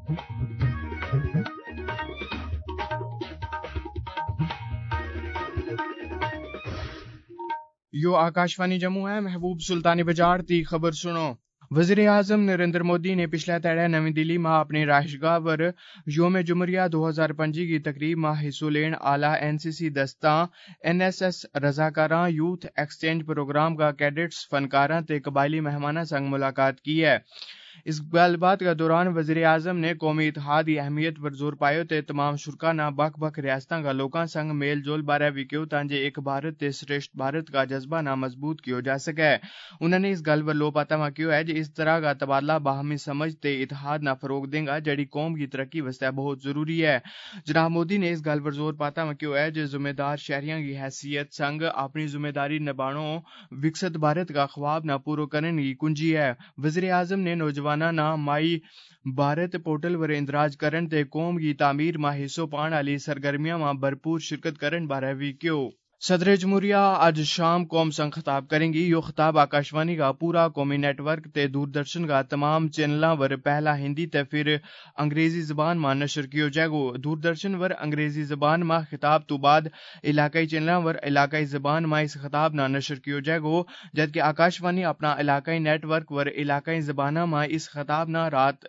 यो आकाशवाणी जम्मू है। महबूब सुल्तानी बजाड़ दी खबर सुनो। वज़ीर आज़म नरेंद्र मोदी ने पिछले तैड़े नवी दिल्ली में अपनी राष्ट्रगाह पर योम जुमहूरिया 2025 की तकरीब में हिस्सो लेन आला NCC दस्तां NSS रजाकारां यूथ एक्सचेंज प्रोग्राम का कैडेट्स फनकारां ते कबायली मेहमानां संग मुलाकात की है। इस गलबात के दौरान वज़ीर आज़म ने कौमी इत्तेहाद की अहमियत पर जोर पायो ते तमाम शुरा ना बख बख रियासतां का लोकां संग मेल जोल बारे भी क्यों तांजे एक भारत ते श्रेष्ठ भारत का जज्बा ना मजबूत किया जा सके। उन्होंने इस गल पर लोपाता क्यों है इस तरह का तबादला बाहमी समझ ते इत्तेहाद ना फरोग देगा जड़ी कौम की तरक्की वास्ते बहुत जरूरी है। जनाब मोदी ने इस गल पर जोर पाता क्यों है जिम्मेदार शहरियों की हैसियत संग अपनी जिम्मेदारी निभानो विकसित भारत का ख्वाब ना पूरा करने की कुंजी है। वज़ीर आज़म ने नौजवाना ना माई भारत पोर्टल पर इंदराज करन ते कौम की तामीर में हिस्सो पाण आली सरगर्मियां में भरपूर शिरकत करन बारे भी क्यों। सदर जमहूरिया आज शाम कौम संग खिताब करेंगी। यो खिताब आकाशवाणी का पूरा कौमी नेटवर्क ते दूरदर्शन का तमाम चैनलों पर पहला हिंदी ते फिर अंग्रेजी जबान में नशर किया जाएगा। दूरदर्शन पर अंग्रेजी जबान में खिताब तो बाद इलाकाई चैनलों पर इलाकाई जबान में इस खिताब ना नशर किया जाएगा, जबकि आकाशवाणी अपना इलाकाई नेटवर्क पर इलाकाई जबाना में इस खिताब ना रात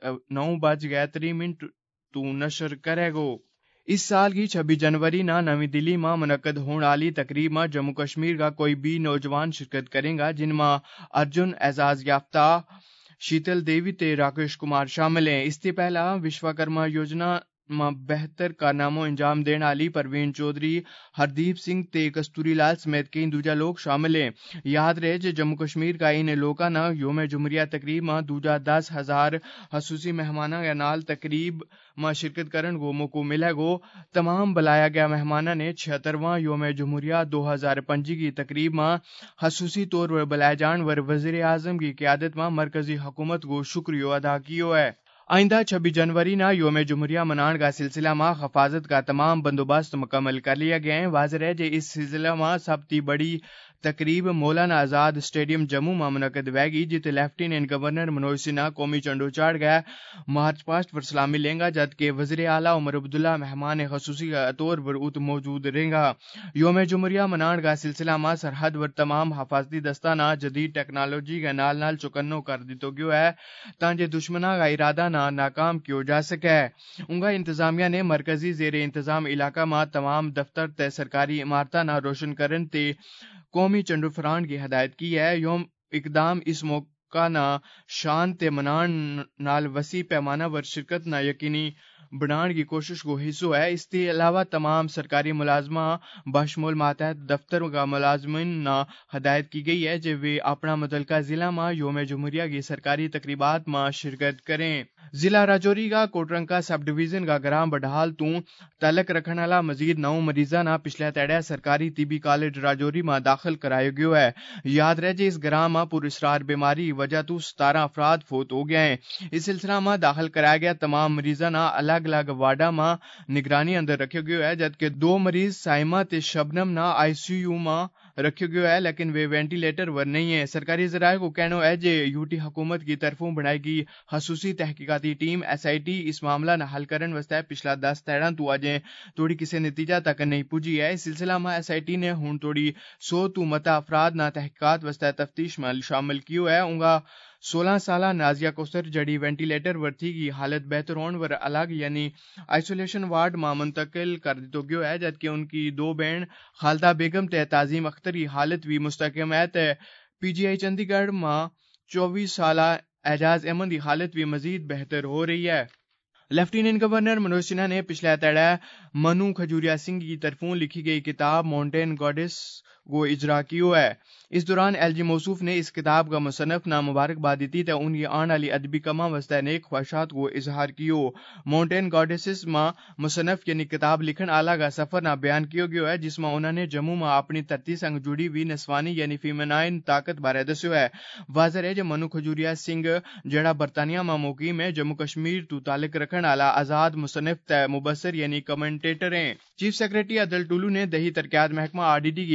9:03 तो नशर करेगा। इस साल की 26 जनवरी ना नवी दिल्ली में मुनक्कद होने वाली तकरीब में जम्मू कश्मीर का कोई भी नौजवान शिरकत करेगा, जिनमें अर्जुन एजाज याफ्ता शीतल देवी ते राकेश कुमार शामिल हैं। इससे पहला विश्वकर्मा योजना में बेहतर कारनामों अंजाम देने वाली परवीन चौधरी, हरदीप सिंह ते कस्तूरी लाल समेत कई दूजा लोग शामिल हैं। याद रहे जे जम्मू कश्मीर का इन लोगों ने योम जुमहूरिया तकरीब में दूजा 10,000 खसूसी मेहमानों के नाल तकरीब में शिरकत करने को मौका मिलेगा। तमाम बुलाया गया मेहमानों ने 76वां योम जुमहूरिया 2025 की तकरीब में खसूसी तौर पर बुलाए जाने पर वज़ीर आज़म की क़यादत में मरकजी हुकूमत को शुक्रिया अदा किया है। आइंदा 26 जनवरी ना योम जुमहूरिया मनाने का सिलसिला में हिफाजत का तमाम बंदोबस्त मुकम्मल कर लिया गया है। वाज़ेह है कि इस सिलसिले में सबसे बड़ी तकरीब मौलाना आजाद स्टेडियम जम्मू में मुनक्कद होगी, जिते लेफ्टिनेंट गवर्नर मनोज सिन्हा कौमी झंडो चाड़ गए मार्च पास्ट पर सलामी लेंगा, जबकि वज़ीर आला उमर अब्दुल्ला मेहमान खसूसी के तौर पर उत मौजूद रहेगा। योम जुमहूरिया मनाने का सिलसिला में सरहद पर तमाम हिफाजती दस्ता ना जदीद टेक्नोलॉजी के नाल नाल चौकन्नो कर दितो गयो है ताकि दुश्मना का इरादा ना नाकाम किया जा सके। उनका इंतजामिया ने मरकजी जेर इंतजाम इलाका में तमाम दफ्तर ते सरकारी इमारत ना रोशन करन ते कौमी झंडो फहराने की हदायत की है। योम इकदाम इस मौका ना शान ते मनान नाल वसी पैमाना पर शिरकत ना यकीनी बनाने की कोशिश को हिस्सो है। इसके अलावा तमाम सरकारी मुलाजमा बशमूल मातहत दफ्तर का मुलाजमिन ना हदायत की गई है जो वे अपना मुतलका जिला में योम जुमहूरिया की सरकारी तकरीबात में शिरकत करें। जिला राजौरी का कोटरंका सब डिवीजन का ग्राम बडहाल तू तलक रखने वाला मजीद 9 मरीजा ना पिछले तैड़े सरकारी तिबी कॉलेज राजौरी में दाखिल कराया गया है। याद रहे इस ग्राम में पुरस्रार बीमारी की वजह तो 17 अफराद फौत हो गए हैं। इस सिलसिला में दाखिल कराया गया तमाम मरीजा ना अलग अलग वार्डा में निगरानी अंदर रखा गया है, जबकि 2 मरीज साइमा ते शबनम ना ICU में रखा गया है, लेकिन वे वेंटिलेटर पर नहीं है। सरकारी जराये को कहना है जे यूटी हुकूमत की तरफों बनाई गई खसूसी तहकीकाती टीम SIT इस मामला न हल करने वास्ते पिछला 10 तैड़ा तो अजें तोड़ी किसी नतीजा तक नहीं पुजी है। इस सिलसिला में SIT ने हुण तोड़ी 100 तो मता अफराद ना तहकीकात वास्ते तफ्तीश में शामिल किया है। उनका 16 साला नाजिया कौसर जड़ी वेंटिलेटर पर थी की हालत बेहतर होने पर अलग यानी आइसोलेशन वार्ड में मुंतकिल कर दिया गया है, जबकि उनकी 2 बहन खालदा बेगम ते ताजीम अख्तर की हालत भी मुस्तकम है। PGI चंडीगढ़ में 24 साला एजाज अहमद की हालत भी मजीद बेहतर हो रही है। लेफ्टिनेंट गवर्नर मनोज सिन्हा ने पिछले तैड़ा मनु खजूरिया सिंह की तरफों लिखी गई किताब माउंटेन गॉडेस को इजरा किया है। इस दौरान LG मौसूफ ने इस किताब का मुसन्नफ ना मुबारकबाद दी तो उनकी आने वाली अदबी कमा वास्ते नेक ख्वाहिशात को इजहार किया। माउंटेन गॉडेसेस में मुसन्नफ यानी किताब लिखन आला का सफर ना बयान किया गया है, जिसमें उन्होंने जम्मू में अपनी धरती संग जुड़ी हुई नस्वानी यानी फीमेनाइन ताकत बारे दस्यो है। वाज़ेह है जो मनु खजूरिया सिंह जड़ा बरतानिया में मुकीम है जम्मू कश्मीर तो ताल्लुक रखने वाला आजाद मुसन्निफ ते मुबसर यानी कमेंटेटर हैं। चीफ सेक्रेटरी अदल टुलू ने दही तरक्यात महकमा RDD की एक मीटिंग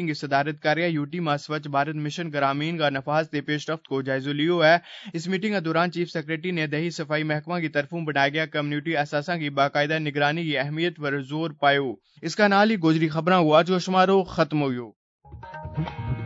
मीटिंग की सदारत कर रहा यूटी मा स्वच्छ भारत मिशन ग्रामीण का नफाज ते पेशरफ्त को जायजो लियो है। इस मीटिंग के दौरान चीफ सेक्रेटरी ने दही सफाई महकमा की तरफों बनाया गया कम्युनिटी असासा की बाकायदा निगरानी की अहमियत पर जोर पायो। इसका नाल ही गोजरी खबरां हुआ जो शुमारो खत्म हो।